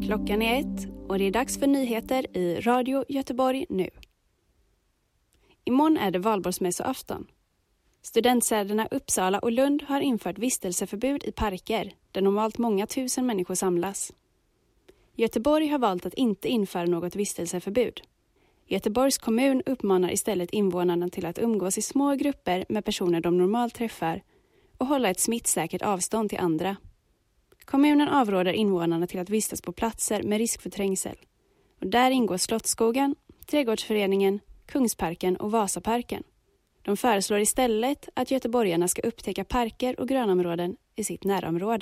Klockan är 1 och det är dags för nyheter i Radio Göteborg nu. Imorgon är det valborgsmässoafton. Studentstäderna Uppsala och Lund har infört vistelseförbud i parker där normalt många tusen människor samlas. Göteborg har valt att inte införa något vistelseförbud. Göteborgs kommun uppmanar istället invånarna till att umgås i små grupper med personer de normalt träffar och hålla ett smittsäkert avstånd till andra. Kommunen avråder invånarna till att vistas på platser med risk för trängsel. Och där ingår Slottsskogen, Trädgårdsföreningen, Kungsparken och Vasaparken. De föreslår istället att göteborgarna ska upptäcka parker och grönområden i sitt närområde.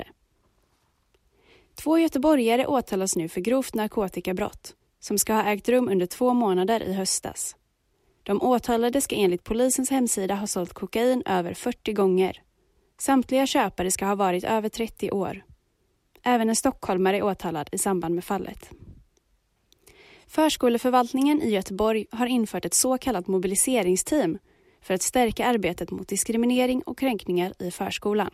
2 göteborgare åtalas nu för grovt narkotikabrott som ska ha ägt rum under 2 månader i höstas. De åtalade ska enligt polisens hemsida ha sålt kokain över 40 gånger. Samtliga köpare ska ha varit över 30 år. Även en stockholmare är åtalad i samband med fallet. Förskoleförvaltningen i Göteborg har infört ett så kallat mobiliseringsteam för att stärka arbetet mot diskriminering och kränkningar i förskolan.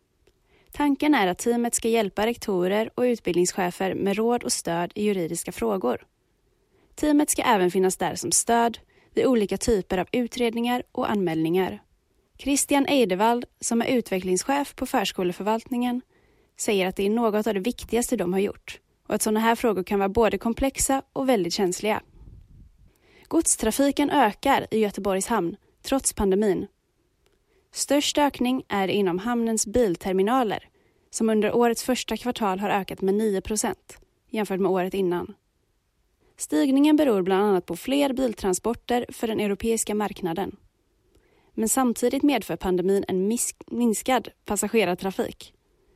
Tanken är att teamet ska hjälpa rektorer och utbildningschefer med råd och stöd i juridiska frågor. Teamet ska även finnas där som stöd vid olika typer av utredningar och anmälningar. Christian Eidevald, som är utvecklingschef på förskoleförvaltningen, säger att det är något av det viktigaste de har gjort och att sådana här frågor kan vara både komplexa och väldigt känsliga. Godstrafiken ökar i Göteborgs hamn trots pandemin. Störst ökning är inom hamnens bilterminaler som under årets första kvartal har ökat med 9% jämfört med året innan. Stigningen beror bland annat på fler biltransporter för den europeiska marknaden. Men samtidigt medför pandemin en minskad passagerartrafik.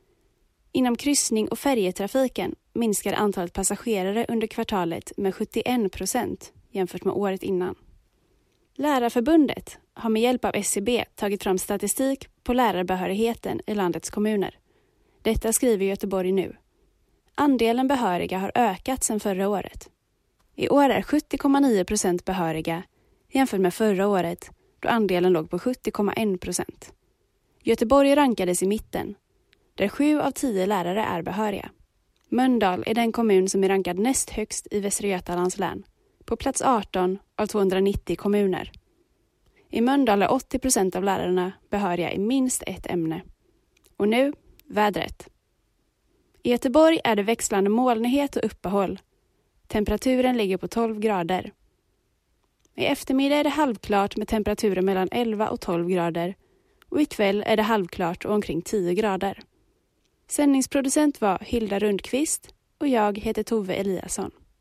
Inom kryssning- och färjetrafiken minskar antalet passagerare under kvartalet med 71% jämfört med året innan. Lärarförbundet har med hjälp av SCB tagit fram statistik på lärarbehörigheten i landets kommuner. Detta skriver Göteborg nu. Andelen behöriga har ökat sedan förra året. I år är 70,9% behöriga jämfört med förra året då andelen låg på 70,1%. Göteborg rankades i mitten, där 7 av 10 lärare är behöriga. Mölndal är den kommun som är rankad näst högst i Västra Götalands län, på plats 18 av 290 kommuner. I Mölndal är 80% av lärarna behöriga i minst ett ämne. Och nu, vädret. I Göteborg är det växlande molnighet och uppehåll. Temperaturen ligger på 12 grader. I eftermiddag är det halvklart med temperaturer mellan 11 och 12 grader. Och ikväll är det halvklart och omkring 10 grader. Sändningsproducent var Hilda Rundqvist och jag heter Tove Eliasson.